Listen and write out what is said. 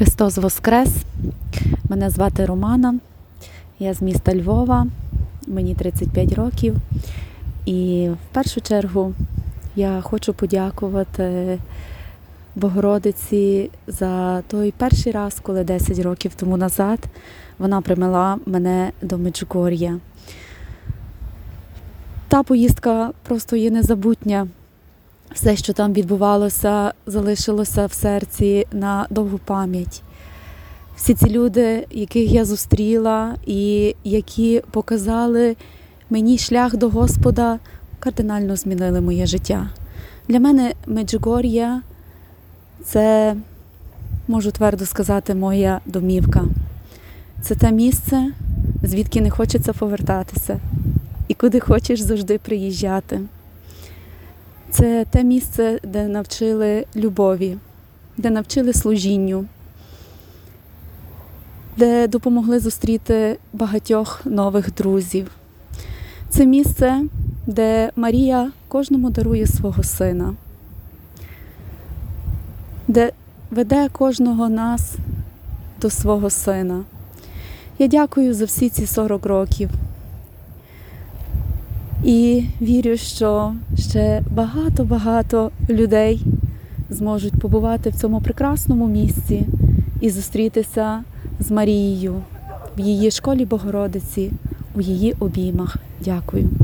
Христос Воскрес! Мене звати Романа, я з міста Львова, мені 35 років. І в першу чергу я хочу подякувати Богородиці за той перший раз, коли 10 років тому назад вона привела мене до Меджугор'я. Та поїздка просто є незабутня. Все, що там відбувалося, залишилося в серці на довгу пам'ять. Всі ці люди, яких я зустріла і які показали мені шлях до Господа, кардинально змінили моє життя. Для мене Меджугор'я – це, можу твердо сказати, моя домівка. Це те місце, звідки не хочеться повертатися і куди хочеш завжди приїжджати. Це те місце, де навчили любові, де навчили служінню, де допомогли зустріти багатьох нових друзів. Це місце, де Марія кожному дарує свого сина, де веде кожного нас до свого сина. Я дякую за всі ці 40 років. І вірю, що ще багато людей зможуть побувати в цьому прекрасному місці і зустрітися з Марією в її школі Богородиці, у її обіймах. Дякую.